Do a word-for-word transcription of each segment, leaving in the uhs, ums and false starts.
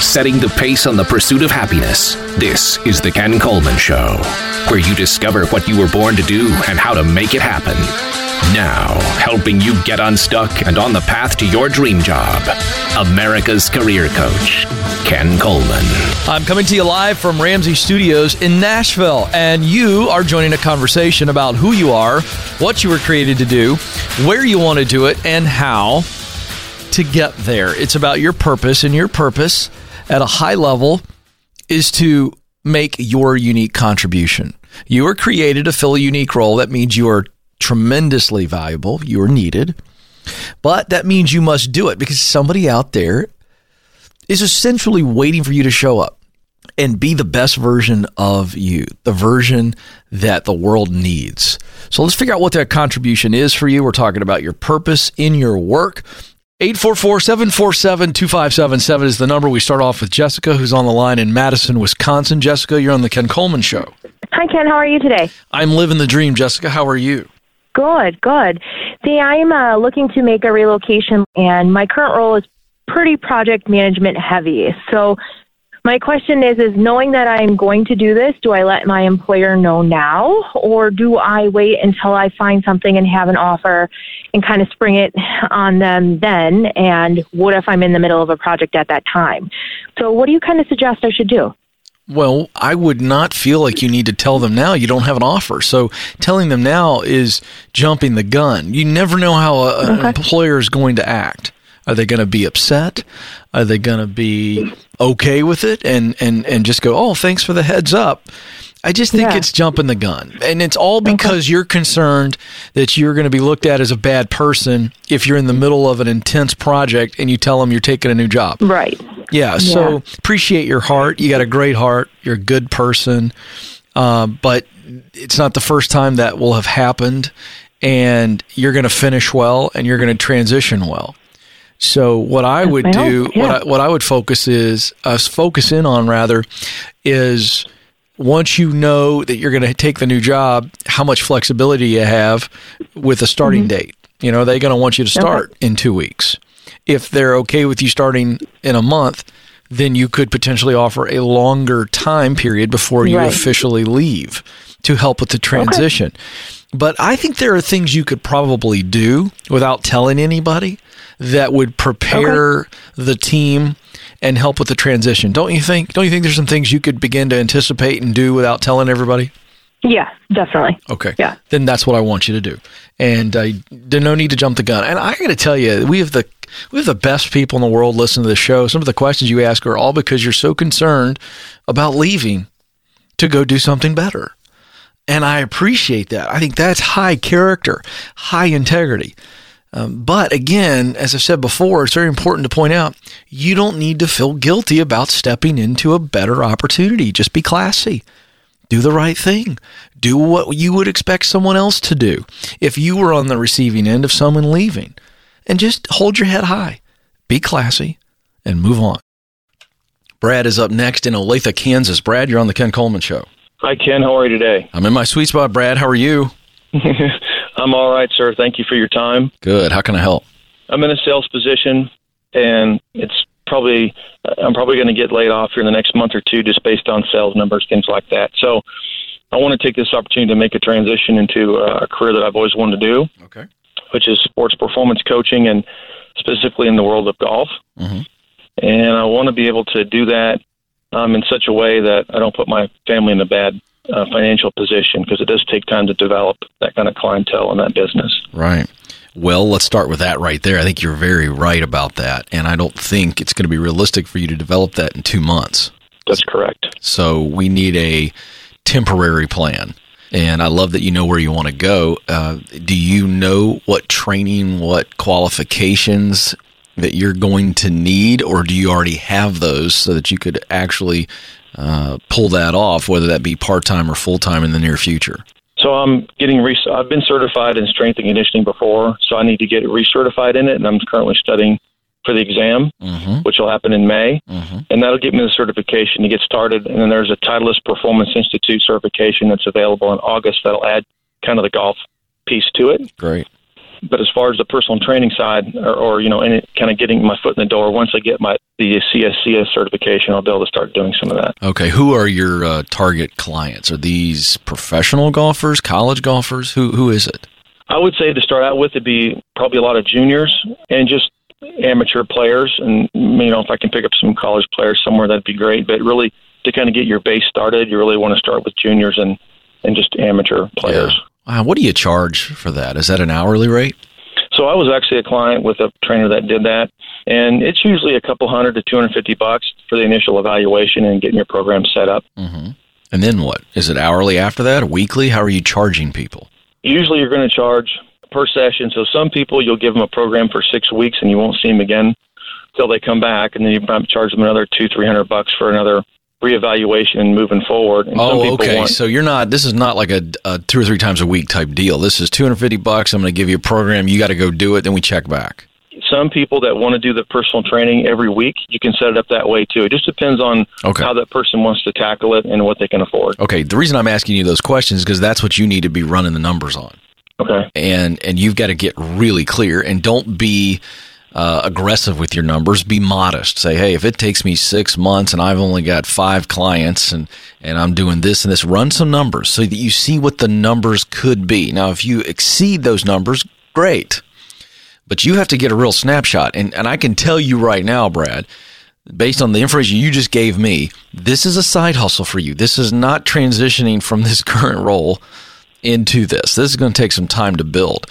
setting the pace on the pursuit of happiness. This is The Ken Coleman Show, where you discover what you were born to do and how to make it happen. Now, helping you get unstuck and on the path to your dream job, America's career coach, Ken Coleman. I'm coming to you live from Ramsey Studios in Nashville, and you are joining a conversation about who you are, what you were created to do, where you want to do it, and how to get there. It's about your purpose, and your purpose at a high level is to make your unique contribution. You were created to fill a unique role. That means you are tremendously valuable. You are needed. But that means you must do it because somebody out there is essentially waiting for you to show up and be the best version of you, the version that the world needs. So let's figure out what that contribution is for you. We're talking about your purpose in your work. eight four four, seven four seven, two five seven seven is the number. We start off with Jessica, who's on the line in Madison, Wisconsin. Jessica, you're on the Ken Coleman Show. Hi, Ken. How are you today? I'm living the dream. Jessica, how are you? Good, good. See, I'm uh, looking to make a relocation, and my current role is pretty project management heavy. So my question is, is knowing that I'm going to do this, do I let my employer know now, or do I wait until I find something and have an offer and kind of spring it on them then? And what if I'm in the middle of a project at that time? So what do you kind of suggest I should do? Well, I would not feel like you need to tell them now you don't have an offer. So telling them now is jumping the gun. You never know how a, okay. an employer is going to act. Are they going to be upset? Are they going to be okay with it and, and, and just go, oh, thanks for the heads up? I just think yeah. it's jumping the gun. And it's all because okay. you're concerned that you're going to be looked at as a bad person if you're in the middle of an intense project and you tell them you're taking a new job. Right. Yeah, so yeah. appreciate your heart. You got a great heart. You're a good person. Uh, but it's not the first time that will have happened. And you're going to finish well and you're going to transition well. So what I would I do, yeah. what I, what I would focus is, uh, focus in on rather, is once you know that you're going to take the new job, how much flexibility you have with a starting mm-hmm. date. You know, they're going to want you to start okay. in two weeks. If they're okay with you starting in a month, then you could potentially offer a longer time period before you right. officially leave to help with the transition. Okay. But I think there are things you could probably do without telling anybody that would prepare okay. the team and help with the transition. Don't you think? Don't you think there's some things you could begin to anticipate and do without telling everybody? Yeah, definitely. Okay. Yeah. Then that's what I want you to do. And uh, there's no need to jump the gun. And I got to tell you, we have the we have the best people in the world listening to the show. Some of the questions you ask are all because you're so concerned about leaving to go do something better. And I appreciate that. I think that's high character, high integrity. Um, but again, as I've said before, it's very important to point out, you don't need to feel guilty about stepping into a better opportunity. Just be classy. Do the right thing. Do what you would expect someone else to do if you were on the receiving end of someone leaving. And just hold your head high. Be classy and move on. Brad is up next in Olathe, Kansas. Brad, you're on the Ken Coleman Show. Hi, Ken. How are you today? I'm in my sweet spot, Brad. How are you? I'm all right, sir. Thank you for your time. Good. How can I help? I'm in a sales position, and it's probably I'm probably going to get laid off here in the next month or two just based on sales numbers, things like that. So I want to take this opportunity to make a transition into a career that I've always wanted to do, okay, which is sports performance coaching, and specifically in the world of golf. Mm-hmm. And I want to be able to do that um, in such a way that I don't put my family in a bad uh, financial position, because it does take time to develop that kind of clientele in that business. Right. Well, let's start with that right there. I think you're very right about that, and I don't think it's going to be realistic for you to develop that in two months. That's correct. So we need a temporary plan, and I love that you know where you want to go. Uh, do you know what training, what qualifications that you're going to need, or do you already have those so that you could actually uh, pull that off, whether that be part-time or full-time in the near future? So I'm getting, re- I've been certified in strength and conditioning before, so I need to get recertified in it, and I'm currently studying for the exam, mm-hmm. which will happen in May, mm-hmm. and that'll get me the certification to get started. And then there's a Titleist Performance Institute certification that's available in August that'll add kind of the golf piece to it. Great. But as far as the personal training side, or, or you know, any kind of getting my foot in the door, once I get my the C S C S certification, I'll be able to start doing some of that. Okay, who are your uh, target clients? Are these professional golfers, college golfers? Who who is it? I would say to start out with, it'd be probably a lot of juniors and just amateur players. And, you know, if I can pick up some college players somewhere, that'd be great. But really, to kind of get your base started, you really want to start with juniors and, and just amateur players. Yeah. Wow, what do you charge for that? Is that an hourly rate? So I was actually a client with a trainer that did that. And it's usually a couple hundred to two hundred fifty bucks for the initial evaluation and getting your program set up. Mm-hmm. And then what? Is it hourly after that, or weekly? How are you charging people? Usually you're going to charge per session. So some people, you'll give them a program for six weeks and you won't see them again till they come back. And then you might charge them another two, three hundred bucks for another reevaluation and moving forward. And oh, some people okay. Want, so you're not, this is not like a, a two or three times a week type deal. This is two hundred fifty bucks. I'm going to give you a program. You got to go do it. Then we check back. Some people that want to do the personal training every week, you can set it up that way too. It just depends on okay. how that person wants to tackle it and what they can afford. Okay. The reason I'm asking you those questions is because that's what you need to be running the numbers on. Okay. And and you've got to get really clear, and don't be uh, aggressive with your numbers. Be modest. Say, hey, if it takes me six months and I've only got five clients and, and I'm doing this and this, run some numbers so that you see what the numbers could be. Now, if you exceed those numbers, great. But you have to get a real snapshot. And, and I can tell you right now, Brad, based on the information you just gave me, this is a side hustle for you. This is not transitioning from this current role into this. This is going to take some time to build.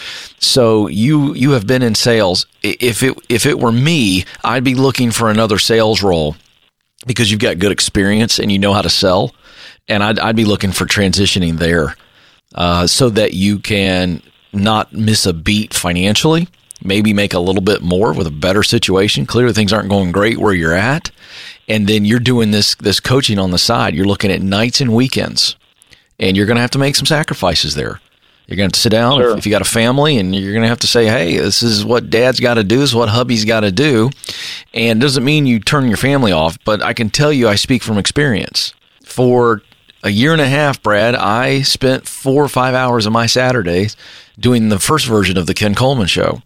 So you you have been in sales. If it if it were me, I'd be looking for another sales role because you've got good experience and you know how to sell. And I'd I'd be looking for transitioning there uh, so that you can not miss a beat financially. Maybe make a little bit more with a better situation. Clearly things aren't going great where you're at. And then you're doing this this coaching on the side. You're looking at nights and weekends. And you're going to have to make some sacrifices there. You're going to have to sit down sure. if, if you got a family, and you're going to have to say, hey, this is what dad's got to do, this is what hubby's got to do. And it doesn't mean you turn your family off, but I can tell you I speak from experience. For a year and a half, Brad, I spent four or five hours of my Saturdays doing the first version of the Ken Coleman Show.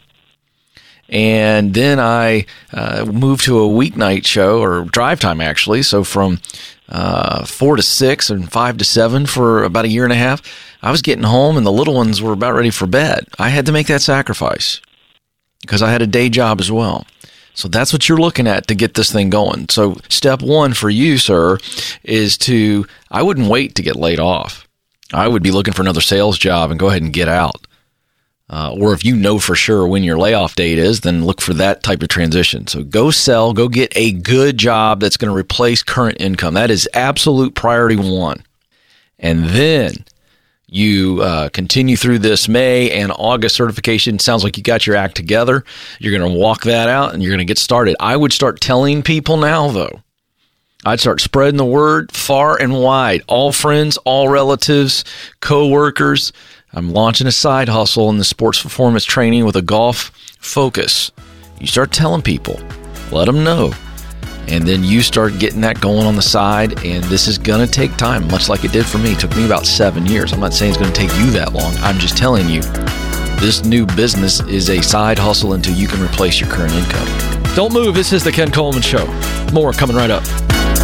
And then I uh, moved to a weeknight show, or drive time actually. So from uh, four to six and five to seven for about a year and a half, I was getting home and the little ones were about ready for bed. I had to make that sacrifice because I had a day job as well. So that's what you're looking at to get this thing going. So step one for you, sir, is to, I wouldn't wait to get laid off. I would be looking for another sales job and go ahead and get out. Uh, or if you know for sure when your layoff date is, then look for that type of transition. So go sell, go get a good job that's going to replace current income. That is absolute priority one. And then you uh, continue through this May and August certification. Sounds like you got your act together. You're going to walk that out and you're going to get started. I would start telling people now, though. I'd start spreading the word far and wide. All friends, all relatives, co-workers. I'm launching a side hustle in the sports performance training with a golf focus. You start telling people, let them know. And then you start getting that going on the side. And this is going to take time, much like it did for me. It took me about seven years. I'm not saying it's going to take you that long. I'm just telling you, this new business is a side hustle until you can replace your current income. Don't move. This is the Ken Coleman Show. More coming right up.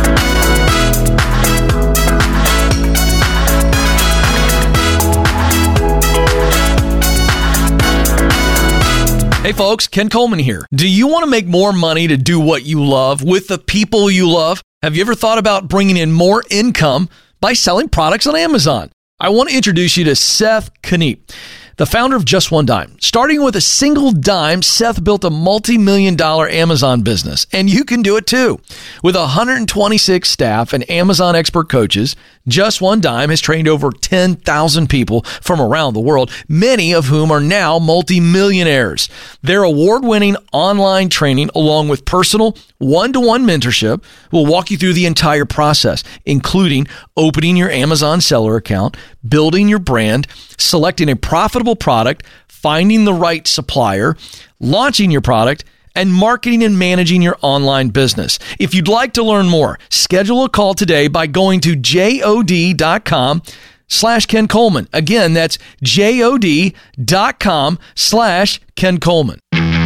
Hey folks, Ken Coleman here. Do you want to make more money to do what you love with the people you love? Have you ever thought about bringing in more income by selling products on Amazon? I want to introduce you to Seth Kniep, the founder of Just One Dime. Starting with a single dime, Seth built a multi-million dollar Amazon business, and you can do it too. With one hundred twenty-six staff and Amazon expert coaches, Just One Dime has trained over ten thousand people from around the world, many of whom are now multi-millionaires. Their award-winning online training, along with personal one-to-one mentorship, will walk you through the entire process, including opening your Amazon seller account, building your brand, selecting a profitable product, finding the right supplier, launching your product, and marketing and managing your online business. If you'd like to learn more, schedule a call today by going to jod.com slash Ken Coleman. Again, that's J-O-D dot com slash Ken Coleman.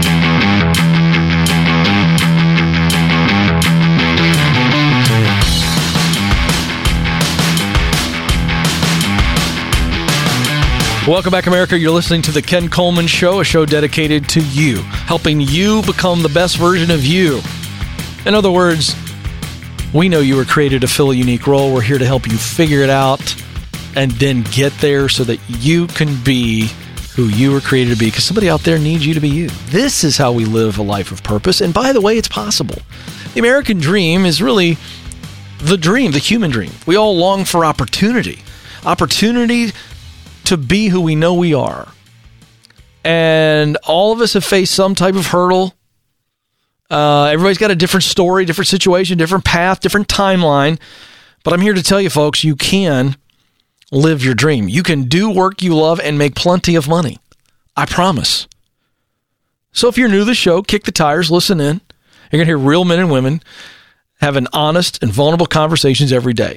Welcome back, America. You're listening to The Ken Coleman Show, a show dedicated to you, helping you become the best version of you. In other words, we know you were created to fill a unique role. We're here to help you figure it out and then get there so that you can be who you were created to be, because somebody out there needs you to be you. This is how we live a life of purpose. And by the way, it's possible. The American dream is really the dream, the human dream. We all long for opportunity. Opportunity to be who we know we are. And all of us have faced some type of hurdle. Uh, everybody's got a different story, different situation, different path, different timeline. But I'm here to tell you, folks, you can live your dream. You can do work you love and make plenty of money. I promise. So if you're new to the show, kick the tires, listen in. You're going to hear real men and women having honest and vulnerable conversations every day.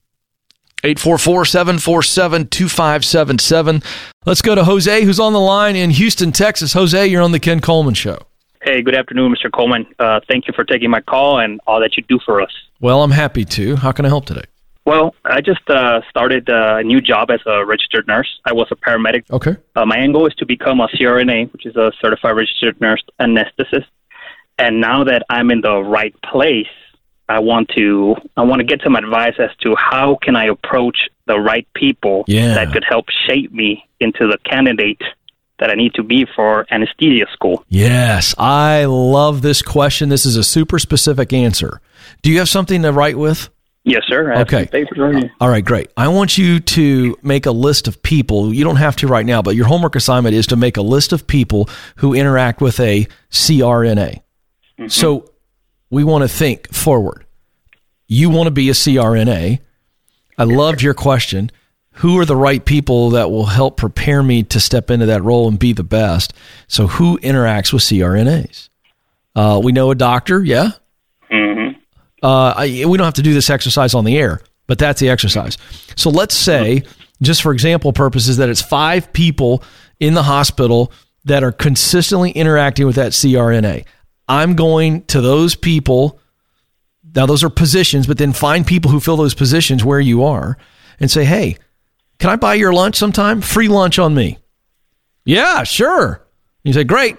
eight four four, seven four seven, two five seven seven. Let's go to Jose, who's on the line in Houston, Texas. Jose, you're on the Ken Coleman Show. Hey, good afternoon, Mister Coleman. Uh, thank you for taking my call and all that you do for us. Well, I'm happy to. How can I help today? Well, I just uh, started a new job as a registered nurse. I was a paramedic. Okay. Uh, my end goal is to become a C R N A, which is a certified registered nurse anesthetist. And now that I'm in the right place, I want to I want to get some advice as to how can I approach the right people yeah. that could help shape me into the candidate that I need to be for anesthesia school. Yes, I love this question. This is a super specific answer. Do you have something to write with? Yes, sir. I have okay. some papers right here. All right, great. I want you to make a list of people. You don't have to right now, but your homework assignment is to make a list of people who interact with a C R N A. Mm-hmm. So we want to think forward. You want to be a C R N A. I loved your question. Who are the right people that will help prepare me to step into that role and be the best? So who interacts with C R N As? Uh, we know a doctor, yeah? Mm-hmm. Uh, I, we don't have to do this exercise on the air, but that's the exercise. So let's say, just for example purposes, that it's five people in the hospital that are consistently interacting with that C R N A. I'm going to those people. Now, those are positions, but then find people who fill those positions where you are and say, hey, can I buy your lunch sometime? Free lunch on me. Yeah, sure. You say, great.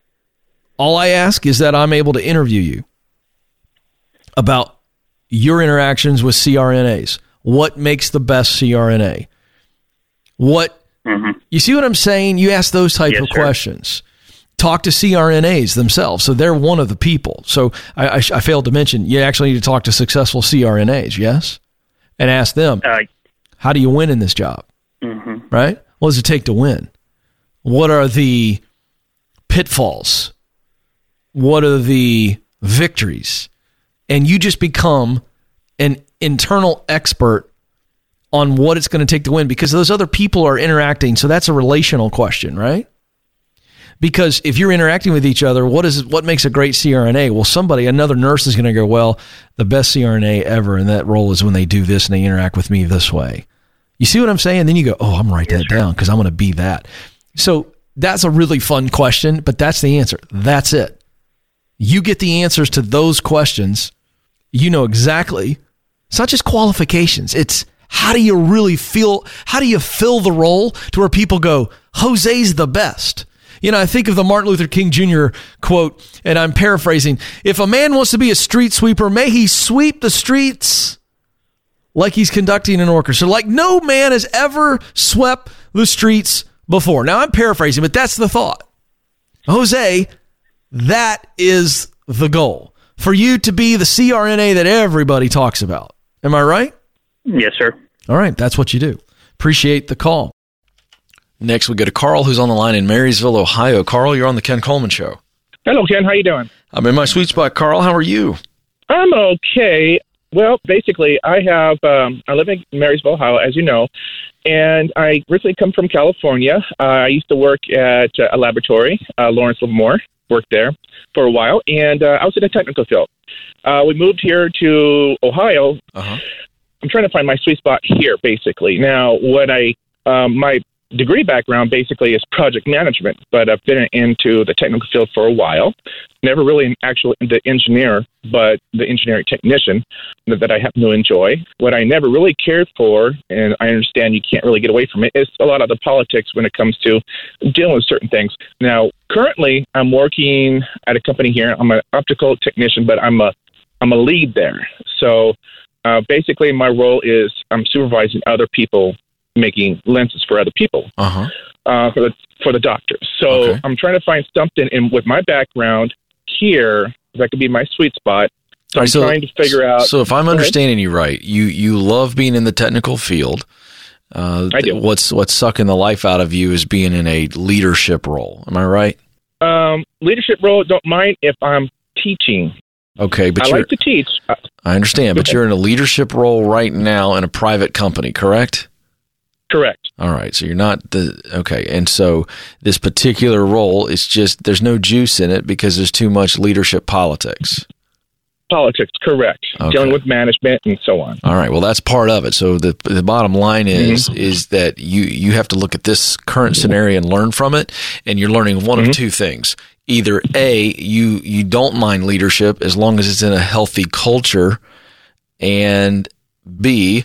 All I ask is that I'm able to interview you about your interactions with C R N As. What makes the best C R N A? What, mm-hmm. You see what I'm saying? You ask those type yes, of sir. questions. Talk to C R N As themselves. So they're one of the people. So I, I, I failed to mention, you actually need to talk to successful C R N As, yes? And ask them, uh, how do you win in this job? Mm-hmm. Right? What does it take to win? What are the pitfalls? What are the victories? And you just become an internal expert on what it's going to take to win, because those other people are interacting. So that's a relational question, right? Because if you're interacting with each other, what is what makes a great C R N A? Well, somebody, another nurse is going to go, well, the best C R N A ever in that role is when they do this and they interact with me this way. You see what I'm saying? Then you go, oh, I'm going to write that down because I'm going to be that. So that's a really fun question, but that's the answer. That's it. You get the answers to those questions. You know exactly. It's not just qualifications. It's how do you really feel? How do you fill the role to where people go, Jose's the best? You know, I think of the Martin Luther King Junior quote, and I'm paraphrasing. If a man wants to be a street sweeper, may he sweep the streets like he's conducting an orchestra, like no man has ever swept the streets before. Now, I'm paraphrasing, but that's the thought. Jose, that is the goal. For you to be the C R N A that everybody talks about. Am I right? Yes, sir. All right, that's what you do. Appreciate the call. Next, we go to Carl, who's on the line in Marysville, Ohio. Carl, you're on the Ken Coleman Show. Hello, Ken. How you doing? I'm in my sweet spot. Carl, how are you? I'm okay. Well, basically, I have um, I live in Marysville, Ohio, as you know, and I originally come from California. Uh, I used to work at uh, a laboratory, uh, Lawrence Livermore, worked there for a while, and uh, I was in the technical field. Uh, we moved here to Ohio. Uh-huh. I'm trying to find my sweet spot here, basically. Now, what I um, my degree background basically is project management, but I've been into the technical field for a while. Never really an actual the engineer, but the engineering technician that, that I happen to enjoy. What I never really cared for, and I understand you can't really get away from it, is a lot of the politics when it comes to dealing with certain things. Now, currently, I'm working at a company here. I'm an optical technician, but I'm a I'm a lead there. So uh, basically, my role is I'm supervising other people making lenses for other people, uh-huh. uh, for the for the doctors. So okay. I'm trying to find something in with my background here that could be my sweet spot. So I'm so, trying to figure out. So if I'm understanding you right, you you love being in the technical field. Uh, I do. What's what's sucking the life out of you is being in a leadership role. Am I right? Um, leadership role. Don't mind if I'm teaching. Okay, but I you're, like to teach. I understand, but you're in a leadership role right now in a private company, correct? Correct. All right. So you're not the, okay. And so this particular role is just, there's no juice in it because there's too much leadership politics. Politics, correct. Okay. Dealing with management and so on. All right. Well, that's part of it. So the the bottom line is, mm-hmm. is that you, you have to look at this current scenario and learn from it. And you're learning one mm-hmm. of two things. Either A, you, you don't mind leadership as long as it's in a healthy culture, and B,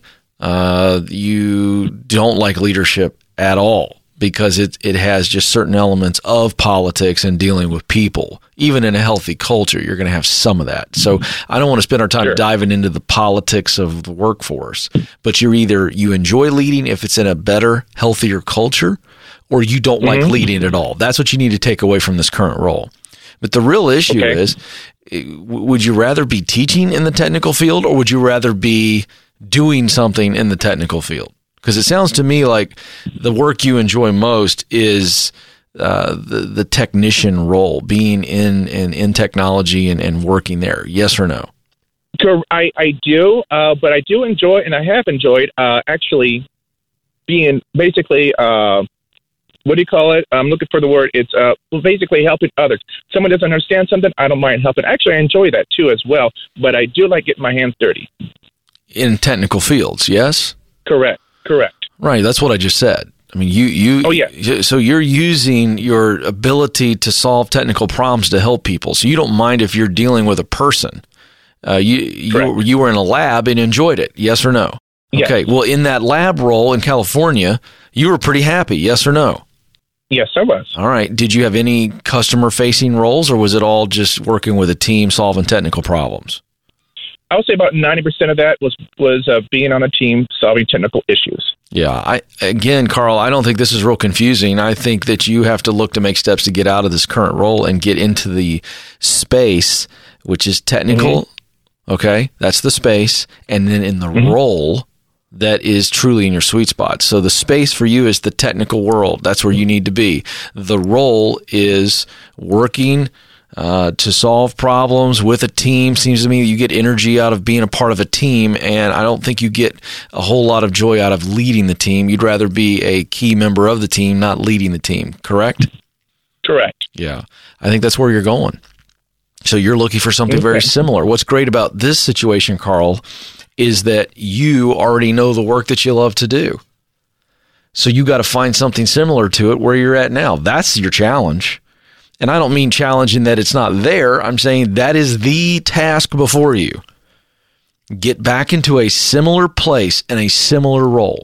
Uh, you don't like leadership at all because it it has just certain elements of politics and dealing with people. Even in a healthy culture, you're going to have some of that. So I don't want to spend our time sure. diving into the politics of the workforce, but you're either you enjoy leading if it's in a better, healthier culture, or you don't mm-hmm. like leading at all. That's what you need to take away from this current role. But the real issue okay. is, would you rather be teaching in the technical field, or would you rather be doing something in the technical field? Because it sounds to me like the work you enjoy most is uh, the the technician role, being in in, in technology and, and working there. Yes or no? I, I do, uh, but I do enjoy, and I have enjoyed uh, actually being basically, uh, what do you call it? I'm looking for the word. It's uh, basically helping others. Someone doesn't understand something, I don't mind helping. Actually, I enjoy that too as well, but I do like getting my hands dirty. In technical fields, yes? Correct, correct. Right, that's what I just said. I mean, you, you, oh, yeah. So you're using your ability to solve technical problems to help people. So you don't mind if you're dealing with a person. Uh, you, you, you were in a lab and enjoyed it, yes or no? Yes. Okay, well, in that lab role in California, you were pretty happy, yes or no? Yes, I was. All right. Did you have any customer-facing roles, or was it all just working with a team solving technical problems? I would say about ninety percent of that was was uh, being on a team solving technical issues. Yeah. I Again, Carl, I don't think this is real confusing. I think that you have to look to make steps to get out of this current role and get into the space, which is technical. Mm-hmm. Okay. That's the space. And then in the mm-hmm. role that is truly in your sweet spot. So the space for you is the technical world. That's where you need to be. The role is working Uh, to solve problems with a team. Seems to me you get energy out of being a part of a team, and I don't think you get a whole lot of joy out of leading the team. You'd rather be a key member of the team, not leading the team, correct? Correct. Yeah. I think that's where you're going. So you're looking for something okay. very similar. What's great about this situation, Carl, is that you already know the work that you love to do. So you got to find something similar to it where you're at now. That's your challenge. And I don't mean challenging that it's not there. I'm saying that is the task before you. Get back into a similar place and a similar role.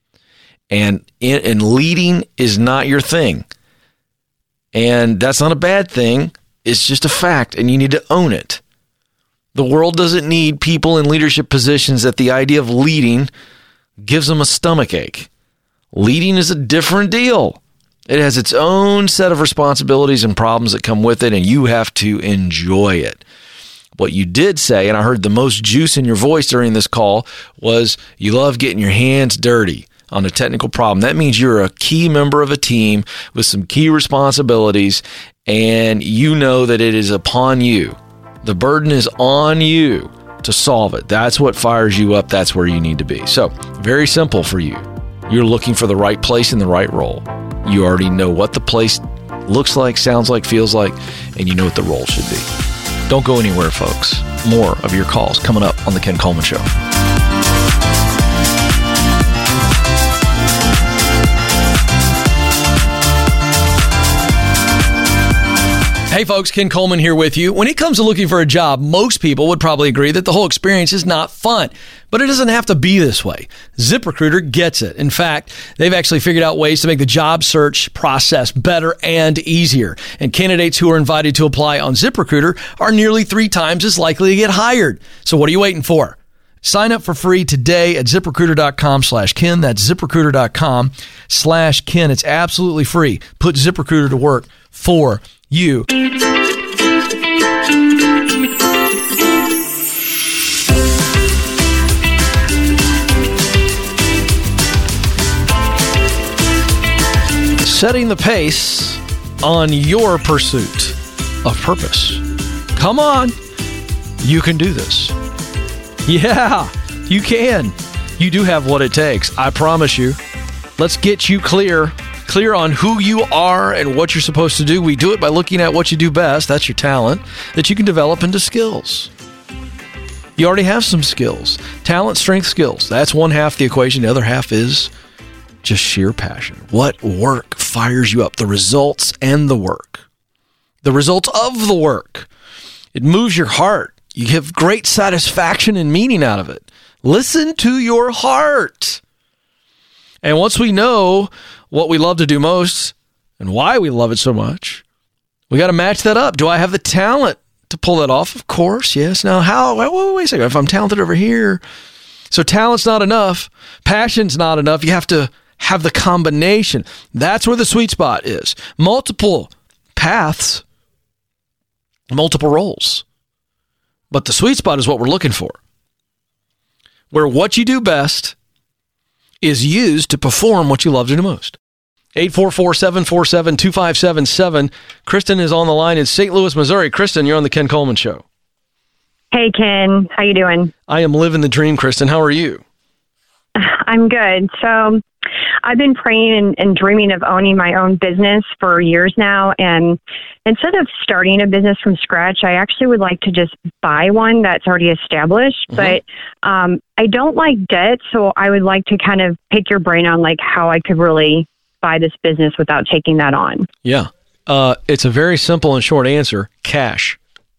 And, in, and leading is not your thing. And that's not a bad thing. It's just a fact, and you need to own it. The world doesn't need people in leadership positions that the idea of leading gives them a stomachache. Leading is a different deal. It has its own set of responsibilities and problems that come with it, and you have to enjoy it. What you did say, and I heard the most juice in your voice during this call, was you love getting your hands dirty on a technical problem. That means you're a key member of a team with some key responsibilities, and you know that it is upon you. The burden is on you to solve it. That's what fires you up. That's where you need to be. So, very simple for you. You're looking for the right place in the right role. You already know what the place looks like, sounds like, feels like, and you know what the role should be. Don't go anywhere, folks. More of your calls coming up on The Ken Coleman Show. Hey folks, Ken Coleman here with you. When it comes to looking for a job, most people would probably agree that the whole experience is not fun, but it doesn't have to be this way. ZipRecruiter gets it. In fact, they've actually figured out ways to make the job search process better and easier. And candidates who are invited to apply on ZipRecruiter are nearly three times as likely to get hired. So what are you waiting for? Sign up for free today at ZipRecruiter.com slash Ken. That's ZipRecruiter.com slash Ken. It's absolutely free. Put ZipRecruiter to work for you. Setting the pace on your pursuit of purpose. Come on. You can do this. Yeah, you can. You do have what it takes. I promise you. Let's get you clear. Clear on who you are and what you're supposed to do. We do it by looking at what you do best. That's your talent that you can develop into skills. You already have some skills. Talent, strength, skills. That's one half the equation. The other half is just sheer passion. What work fires you up? The results and the work. The results of the work. It moves your heart. You have great satisfaction and meaning out of it. Listen to your heart. And once we know what we love to do most and why we love it so much, we got to match that up. Do I have the talent to pull that off? Of course, yes. Now, how? Wait, wait, wait a second. If I'm talented over here, so talent's not enough. Passion's not enough. You have to have the combination. That's where the sweet spot is. Multiple paths, multiple roles. But the sweet spot is what we're looking for, where what you do best is used to perform what you love to do most. eight four four, seven four seven, two five seven seven. Kristen is on the line in Saint Louis, Missouri. Kristen, you're on the Ken Coleman Show. Hey, Ken. How you doing? I am living the dream, Kristen. How are you? I'm good. So I've been praying and, and dreaming of owning my own business for years now. And instead of starting a business from scratch, I actually would like to just buy one that's already established. Mm-hmm. But um, I don't like debt, so I would like to kind of pick your brain on like how I could really buy this business without taking that on. Yeah. Uh, it's a very simple and short answer. Cash.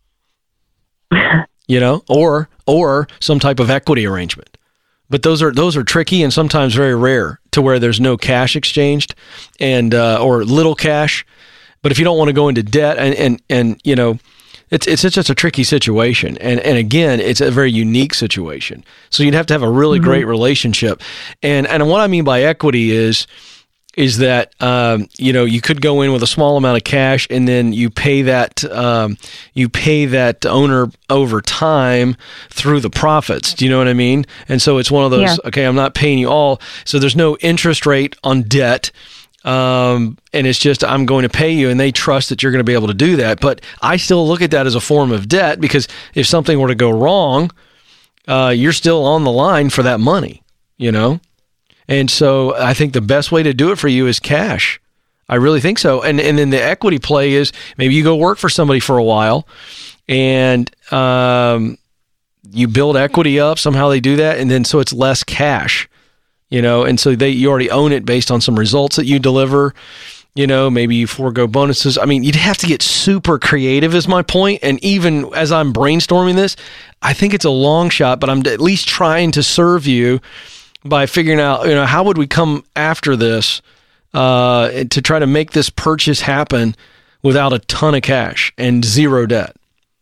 You know, or or some type of equity arrangement. But those are those are tricky and sometimes very rare to where there's no cash exchanged and uh, or little cash. But if you don't want to go into debt and and, and you know, it's it's just a tricky situation. And and again, it's a very unique situation. So you'd have to have a really mm-hmm. great relationship. And and what I mean by equity is is that, um, you know, you could go in with a small amount of cash and then you pay that, um, you pay that owner over time through the profits. Do you know what I mean? And so it's one of those, yeah. okay, I'm not paying you all. So there's no interest rate on debt. Um, and it's just, I'm going to pay you, and they trust that you're going to be able to do that. But I still look at that as a form of debt, because if something were to go wrong, uh, you're still on the line for that money, you know? And so I think the best way to do it for you is cash. I really think so. And and then the equity play is maybe you go work for somebody for a while and um, you build equity up. Somehow they do that. And then so it's less cash, you know, and so they you already own it based on some results that you deliver. You know, maybe you forego bonuses. I mean, you'd have to get super creative is my point. And even as I'm brainstorming this, I think it's a long shot, but I'm at least trying to serve you by figuring out, you know, how would we come after this uh, to try to make this purchase happen without a ton of cash and zero debt?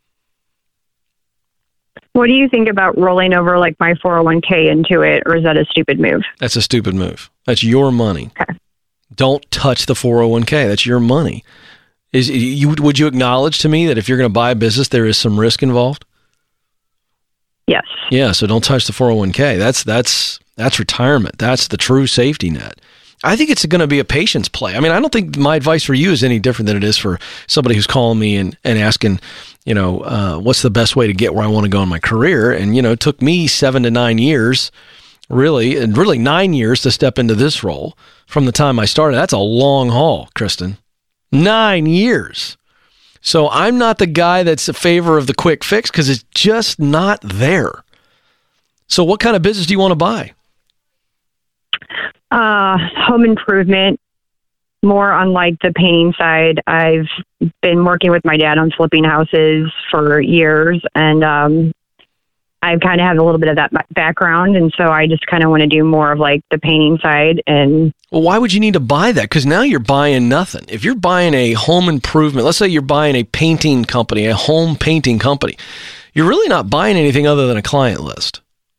What do you think about rolling over like my four oh one k into it, or is that a stupid move? That's a stupid move. That's your money. Okay. Don't touch the four oh one k. That's your money. Is you would you acknowledge to me that if you're going to buy a business, there is some risk involved? Yes. Yeah, so don't touch the four oh one k. That's that's That's retirement. That's the true safety net. I think it's going to be a patience play. I mean, I don't think my advice for you is any different than it is for somebody who's calling me and, and asking, you know, uh, what's the best way to get where I want to go in my career? And, you know, it took me seven to nine years, really, and really nine years to step into this role from the time I started. That's a long haul, Kristen. Nine years. So I'm not the guy that's a favor of the quick fix because it's just not there. So what kind of business do you want to buy? Uh, home improvement, more on like the painting side. I've been working with my dad on flipping houses for years, and um, I kind of have a little bit of that background, and so I just kind of want to do more of like the painting side. And well, why would you need to buy that? Because now you're buying nothing. If you're buying a home improvement, let's say you're buying a painting company, a home painting company, you're really not buying anything other than a client list.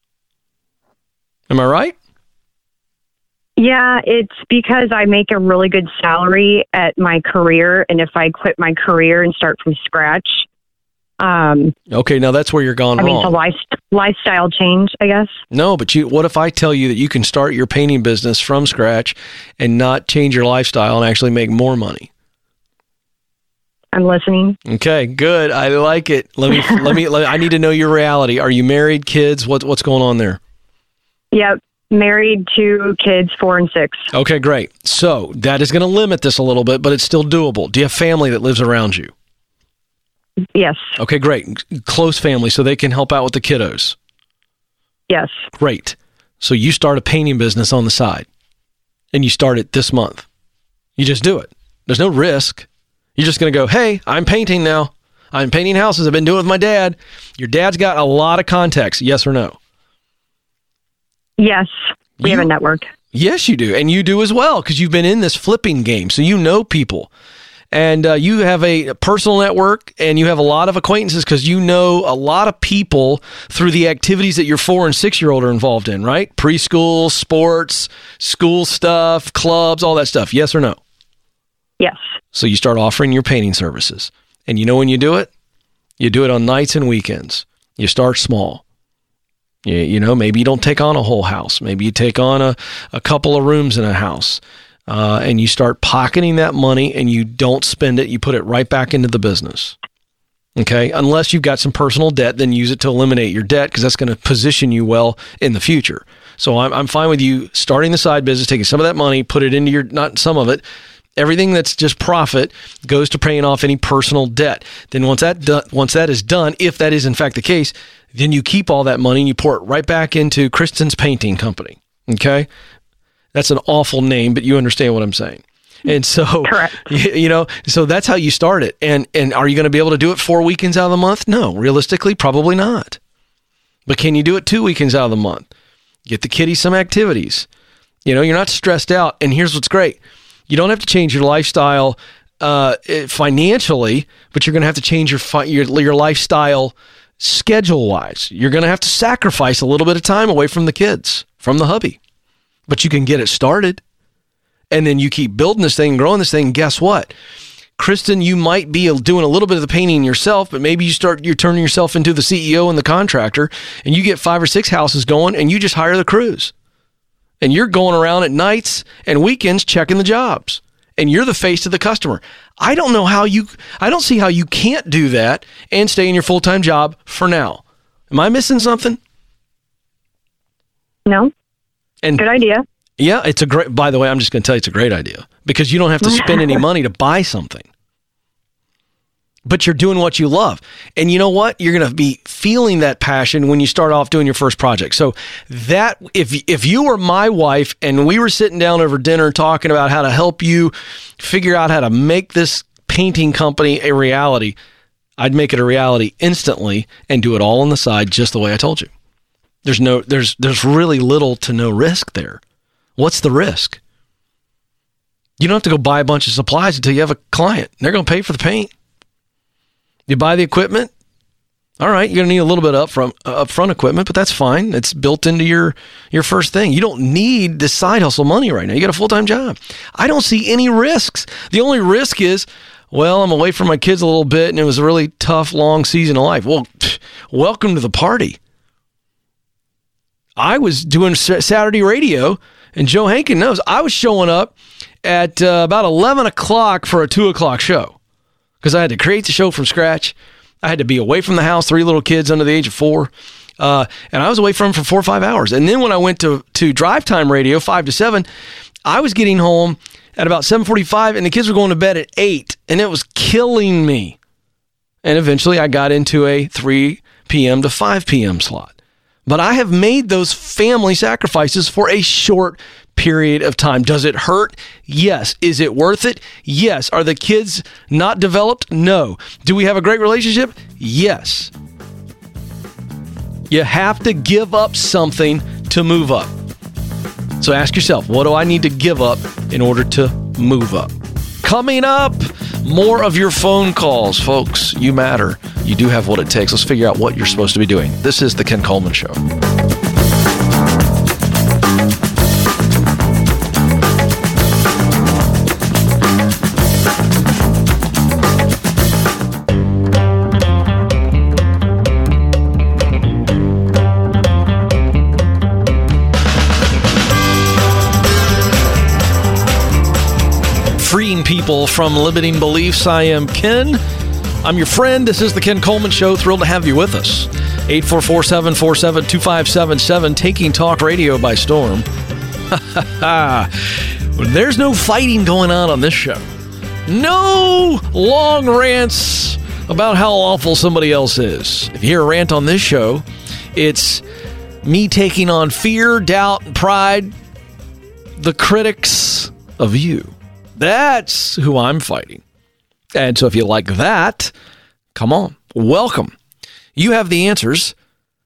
Am I right? Yeah, it's because I make a really good salary at my career, and if I quit my career and start from scratch, um, okay, now that's where you're gone I wrong. mean, it's a life, lifestyle change, I guess. No, but you. What if I tell you that you can start your painting business from scratch and not change your lifestyle and actually make more money? I'm listening. Okay, good. I like it. Let me. let me. Let, I need to know your reality. Are you married? Kids? What What's going on there? Yep. Married, two kids, four and six. Okay, great. So that is going to limit this a little bit, but it's still doable. Do you have family that lives around you? Yes. Okay, great. Close family, so they can help out with the kiddos. Yes. Great. So you start a painting business on the side, and you start it this month. You just do it. There's no risk. You're just going to go, hey, I'm painting now. I'm painting houses. I've been doing it with my dad. Your dad's got a lot of contacts, yes or no? Yes, we you, have a network. Yes, you do. And you do as well, because you've been in this flipping game. So you know people. And uh, you have a personal network, and you have a lot of acquaintances because you know a lot of people through the activities that your four and six-year-old are involved in, right? Preschool, sports, school stuff, clubs, all that stuff. Yes or no? Yes. So you start offering your painting services. And you know when you do it? You do it on nights and weekends. You start small. You, you know, maybe you don't take on a whole house. Maybe you take on a, a couple of rooms in a house, uh, and you start pocketing that money, and you don't spend it. You put it right back into the business. Okay? Unless you've got some personal debt, then use it to eliminate your debt, because that's going to position you well in the future. So I'm, I'm fine with you starting the side business, taking some of that money, put it into your, not some of it, everything that's just profit goes to paying off any personal debt. Then once that do, once that is done, if that is in fact the case, then you keep all that money and you pour it right back into Kristen's Painting Company. Okay? That's an awful name, but you understand what I'm saying. And so, correct. You, you know, so that's how you start it. And and are you going to be able to do it four weekends out of the month? No, realistically, probably not. But can you do it two weekends out of the month? Get the kiddies some activities. You know, you're not stressed out. And here's what's great. You don't have to change your lifestyle uh, financially, but you're going to have to change your fi- your, your lifestyle schedule-wise. You're going to have to sacrifice a little bit of time away from the kids, from the hubby. But you can get it started. And then you keep building this thing, growing this thing. And guess what? Kristen, you might be doing a little bit of the painting yourself, but maybe you start, you're turning yourself into the C E O and the contractor, and you get five or six houses going, and you just hire the crews. And you're going around at nights and weekends checking the jobs. And you're the face of the customer. I don't know how you, I don't see how you can't do that and stay in your full-time job for now. Am I missing something? No. And good idea. Yeah, it's a great, by the way, I'm just going to tell you it's a great idea because you don't have to spend any money to buy something. But you're doing what you love. And you know what? You're going to be feeling that passion when you start off doing your first project. So that, if if you were my wife and we were sitting down over dinner talking about how to help you figure out how to make this painting company a reality, I'd make it a reality instantly and do it all on the side just the way I told you. There's no, there's there's really little to no risk there. What's the risk? You don't have to go buy a bunch of supplies until you have a client. They're going to pay for the paint. You buy the equipment. All right, you're going to need a little bit up front, uh, upfront equipment, but that's fine. It's built into your, your first thing. You don't need the side hustle money right now. You got a full-time job. I don't see any risks. The only risk is, well, I'm away from my kids a little bit, and it was a really tough, long season of life. Well, pff, welcome to the party. I was doing Saturday radio, and Joe Hankin knows I was showing up at uh, about eleven o'clock for a two o'clock show because I had to create the show from scratch. I had to be away from the house, three little kids under the age of four, uh, and I was away from them for four or five hours. And then when I went to, to drive time radio, five to seven, I was getting home at about seven forty-five, and the kids were going to bed at eight, and it was killing me. And eventually I got into a three p.m. to five p.m. slot. But I have made those family sacrifices for a short period of time. Does it hurt? Yes. Is it worth it? Yes. Are the kids not developed? No. Do we have a great relationship? Yes. You have to give up something to move up. So ask yourself, what do I need to give up in order to move up? Coming up, more of your phone calls. Folks, you matter. You do have what it takes. Let's figure out what you're supposed to be doing. This is The Ken Coleman Show. Freeing people from limiting beliefs. I am Ken. I'm your friend. This is The Ken Coleman Show. Thrilled to have you with us. eight four four, seven four seven, two five seven seven, taking talk radio by storm. There's no fighting going on on this show. No long rants about how awful somebody else is. If you hear a rant on this show, it's me taking on fear, doubt, and pride, the critics of you. That's who I'm fighting. And so if you like that, come on, welcome. You have the answers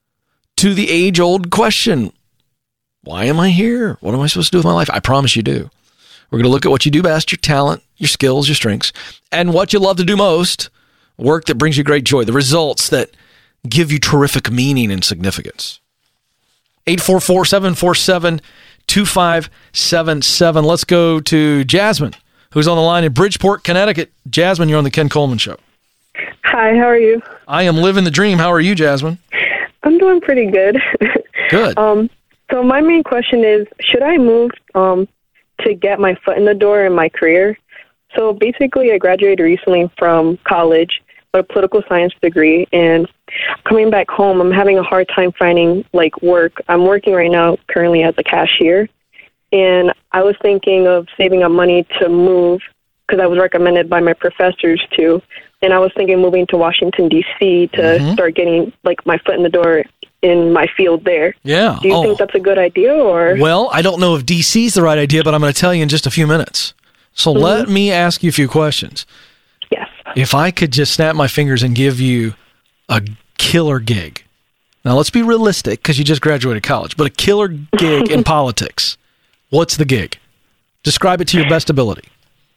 to the age-old question. Why am I here? What am I supposed to do with my life? I promise you do. We're going to look at what you do best, your talent, your skills, your strengths, and what you love to do most, work that brings you great joy, the results that give you terrific meaning and significance. eight four four, seven four seven, two five seven seven. Let's go to Jasmine, who's on the line in Bridgeport, Connecticut. Jasmine, you're on the Ken Coleman Show. Hi, how are you? I am living the dream. How are you, Jasmine? I'm doing pretty good. Good. um, so my main question is, should I move um, to get my foot in the door in my career? So basically, I graduated recently from college with a political science degree, and coming back home, I'm having a hard time finding like work. I'm working right now currently as a cashier, and I was thinking of saving up money to move because I was recommended by my professors to, and I was thinking of moving to Washington, D C to mm-hmm. start getting like my foot in the door in my field there. Yeah. Do you oh. think that's a good idea, or? Well, I don't know if D C is the right idea, but I'm going to tell you in just a few minutes. So mm-hmm. let me ask you a few questions. Yes. If I could just snap my fingers and give you a killer gig. Now, let's be realistic because you just graduated college, but a killer gig in politics. What's the gig? Describe it to your best ability.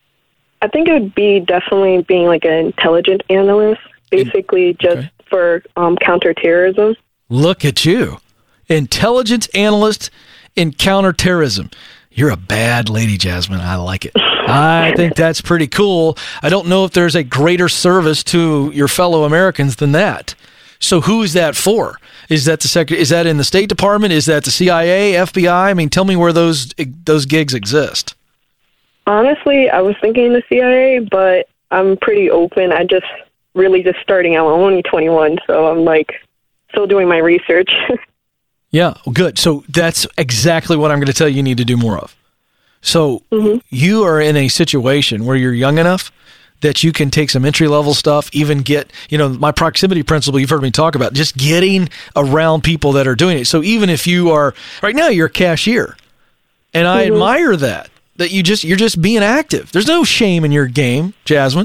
I think it would be definitely being like an intelligence analyst, basically just okay. for um, counterterrorism. Look at you. Intelligence analyst in counterterrorism. You're a bad lady, Jasmine. I like it. I think that's pretty cool. I don't know if there's a greater service to your fellow Americans than that. So who is that for? Is that the sec- Is that in the State Department? Is that the C I A, F B I? I mean, tell me where those those gigs exist. Honestly, I was thinking the C I A, but I'm pretty open. I just really just starting out. I'm only twenty-one, so I'm like still doing my research. Yeah, good. So that's exactly what I'm going to tell you you need to do more of. So mm-hmm. you are in a situation where you're young enough that you can take some entry-level stuff, even get, you know, my proximity principle you've heard me talk about, just getting around people that are doing it. So even if you are, right now you're a cashier, and I mm-hmm. admire that, that you just, you're just being active. There's no shame in your game, Jasmine.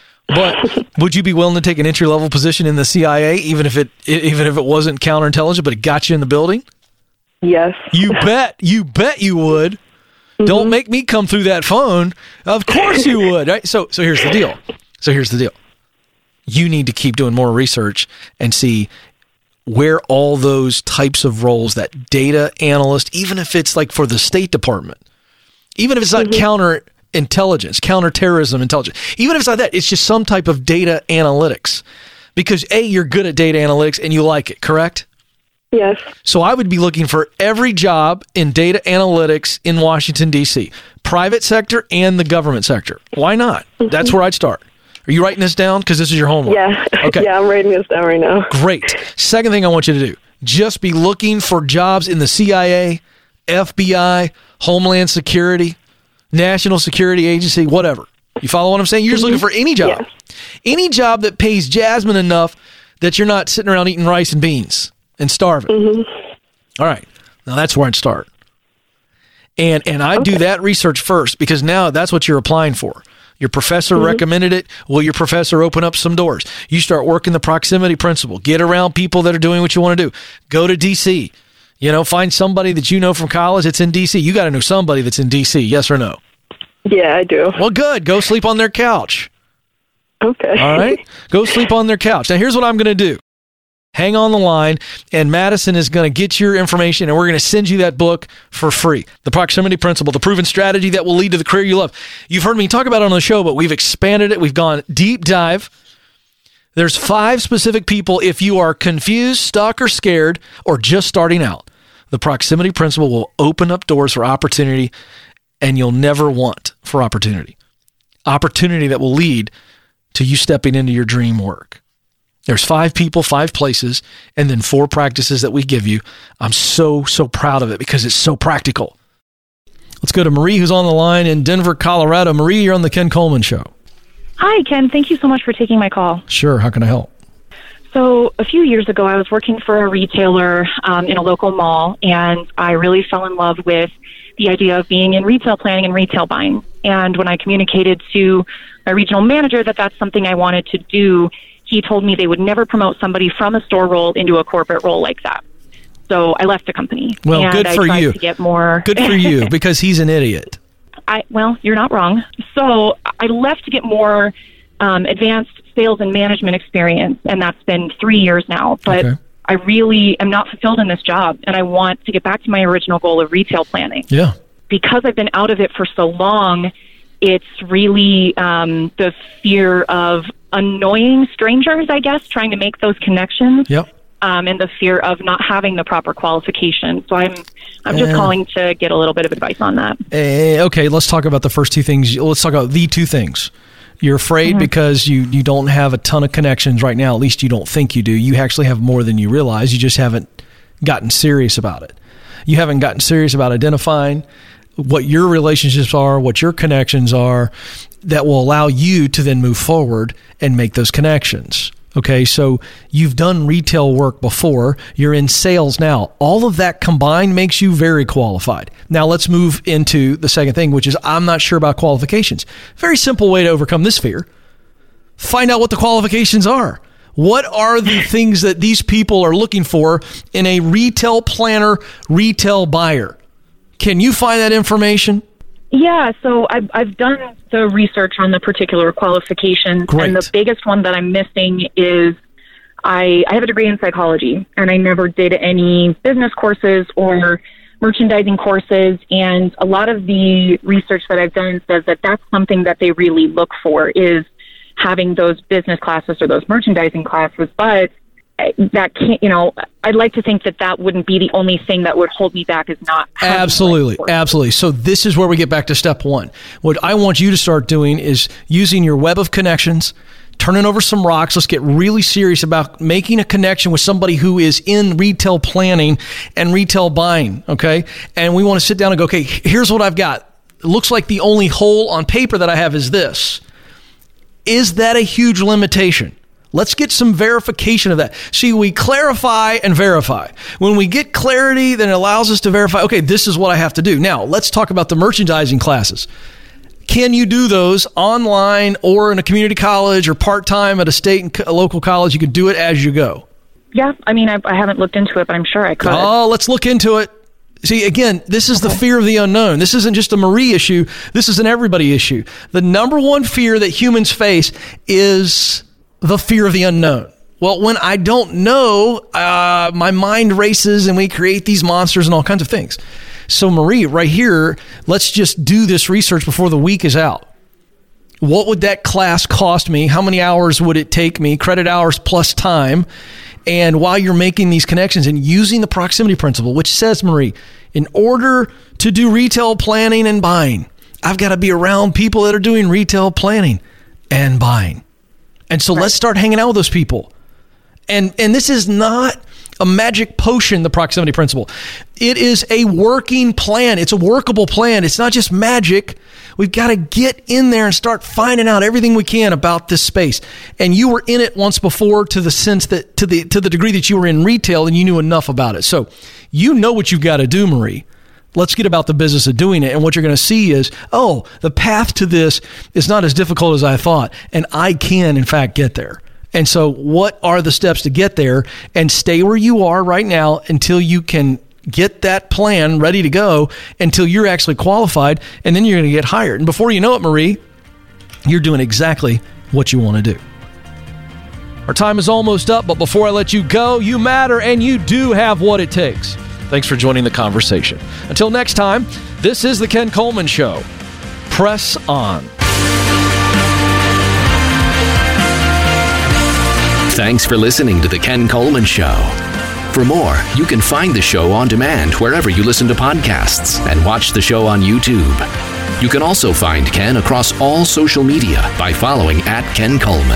But would you be willing to take an entry-level position in the C I A, even if it even if it wasn't counterintelligence, but it got you in the building? Yes. You bet. You bet you would. Mm-hmm. Don't make me come through that phone. Of course you would. Right? So so here's the deal. So here's the deal. You need to keep doing more research and see where all those types of roles, that data analyst, even if it's like for the State Department, even if it's not mm-hmm. counter intelligence, counterterrorism intelligence. Even if it's not that, it's just some type of data analytics. Because A, you're good at data analytics and you like it, correct? Yes. So I would be looking for every job in data analytics in Washington, D C, private sector and the government sector. Why not? Mm-hmm. That's where I'd start. Are you writing this down? Because this is your homework. Yeah. Okay. Yeah, I'm writing this down right now. Great. Second thing I want you to do, just be looking for jobs in the C I A, F B I, Homeland Security, National Security Agency, whatever. You follow what I'm saying? You're just looking for any job. Yeah. Any job that pays Jasmine enough that you're not sitting around eating rice and beans and starving. Mm-hmm. All right. Now that's where I'd start. And and I Okay. do that research first because now that's what you're applying for. Your professor Mm-hmm. recommended it. Will your professor open up some doors? You start working the proximity principle. Get around people that are doing what you want to do. Go to D C. You know, find somebody that you know from college that's in D C. You got to know somebody that's in D C. Yes or no? Yeah, I do. Well, good. Go sleep on their couch. Okay. All right? Go sleep on their couch. Now, here's what I'm going to do. Hang on the line, and Madison is going to get your information, and we're going to send you that book for free. The Proximity Principle, the proven strategy that will lead to the career you love. You've heard me talk about it on the show, but we've expanded it. We've gone deep dive. There's five specific people if you are confused, stuck, or scared, or just starting out. The Proximity Principle will open up doors for opportunity, and you'll never want for opportunity. Opportunity that will lead to you stepping into your dream work. There's five people, five places, and then four practices that we give you. I'm so, so proud of it because it's so practical. Let's go to Marie, who's on the line in Denver, Colorado. Marie, you're on the Ken Coleman Show. Hi, Ken. Thank you so much for taking my call. Sure. How can I help? So a few years ago, I was working for a retailer um, in a local mall, and I really fell in love with the idea of being in retail planning and retail buying. And when I communicated to my regional manager that that's something I wanted to do, he told me they would never promote somebody from a store role into a corporate role like that. So I left the company. Well, and good I for tried you. To get more. Good for you, because he's an idiot. I well, you're not wrong. So I left to get more um, advanced sales and management experience, and that's been three years now. But Okay. I really am not fulfilled in this job, and I want to get back to my original goal of retail planning. Yeah. Because I've been out of it for so long, it's really um, the fear of annoying strangers, I guess, trying to make those connections. Yep. Um, and the fear of not having the proper qualifications. So I'm, I'm just Yeah. calling to get a little bit of advice on that. Eh, okay, let's talk about the first two things. Let's talk about the two things. You're afraid Mm-hmm. because you, you don't have a ton of connections right now. At least you don't think you do. You actually have more than you realize. You just haven't gotten serious about it. You haven't gotten serious about identifying what your relationships are, what your connections are, that will allow you to then move forward and make those connections. Okay, so you've done retail work before. You're in sales now. All of that combined makes you very qualified. Now let's move into the second thing, which is I'm not sure about qualifications. Very simple way to overcome this fear. Find out what the qualifications are. What are the things that these people are looking for in a retail planner, retail buyer? Can you find that information? Yeah, so I've, I've done the research on the particular qualifications, Great. and the biggest one that I'm missing is I, I have a degree in psychology, and I never did any business courses or merchandising courses, and a lot of the research that I've done says that that's something that they really look for is having those business classes or those merchandising classes, but that can't, you know, I'd like to think that that wouldn't be the only thing that would hold me back is not having Absolutely. the right Absolutely. So this is where we get back to step one. What I want you to start doing is using your web of connections, turning over some rocks. Let's get really serious about making a connection with somebody who is in retail planning and retail buying. Okay. And we want to sit down and go, okay, here's what I've got. It looks like the only hole on paper that I have is this. Is that a huge limitation? Let's get some verification of that. See, we clarify and verify. When we get clarity, then it allows us to verify, okay, this is what I have to do. Now, let's talk about the merchandising classes. Can you do those online or in a community college or part-time at a state and co- a local college? You can do it as you go. Yeah, I mean, I, I haven't looked into it, but I'm sure I could. Oh, let's look into it. See, again, this is the fear of the unknown. This isn't just a Marie issue. This is an everybody issue. The number one fear that humans face is the fear of the unknown. Well, when I don't know, uh, my mind races and we create these monsters and all kinds of things. So, Marie, right here, let's just do this research before the week is out. What would that class cost me? How many hours would it take me? Credit hours plus time. And while you're making these connections and using the proximity principle, which says, Marie, in order to do retail planning and buying, I've got to be around people that are doing retail planning and buying. And so let's start hanging out with those people. And and this is not a magic potion, the proximity principle. It is a working plan. It's a workable plan. It's not just magic. We've got to get in there and start finding out everything we can about this space. And you were in it once before to the sense that to the to the degree that you were in retail and you knew enough about it. So you know what you've got to do, Marie. Let's get about the business of doing it. And what you're going to see is, oh, the path to this is not as difficult as I thought. And I can, in fact, get there. And so what are the steps to get there? And stay where you are right now until you can get that plan ready to go, until you're actually qualified, and then you're going to get hired. And before you know it, Marie, you're doing exactly what you want to do. Our time is almost up, but before I let you go, you matter and you do have what it takes. Thanks for joining the conversation. Until next time, this is The Ken Coleman Show. Press on. Thanks for listening to The Ken Coleman Show. For more, you can find the show on demand wherever you listen to podcasts and watch the show on YouTube. You can also find Ken across all social media by following at Ken Coleman.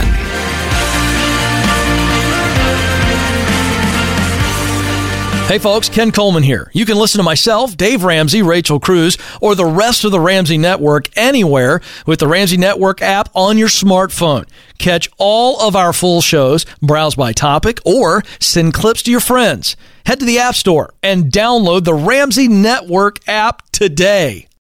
Hey folks, Ken Coleman here. You can listen to myself, Dave Ramsey, Rachel Cruz, or the rest of the Ramsey Network anywhere with the Ramsey Network app on your smartphone. Catch all of our full shows, browse by topic, or send clips to your friends. Head to the App Store and download the Ramsey Network app today.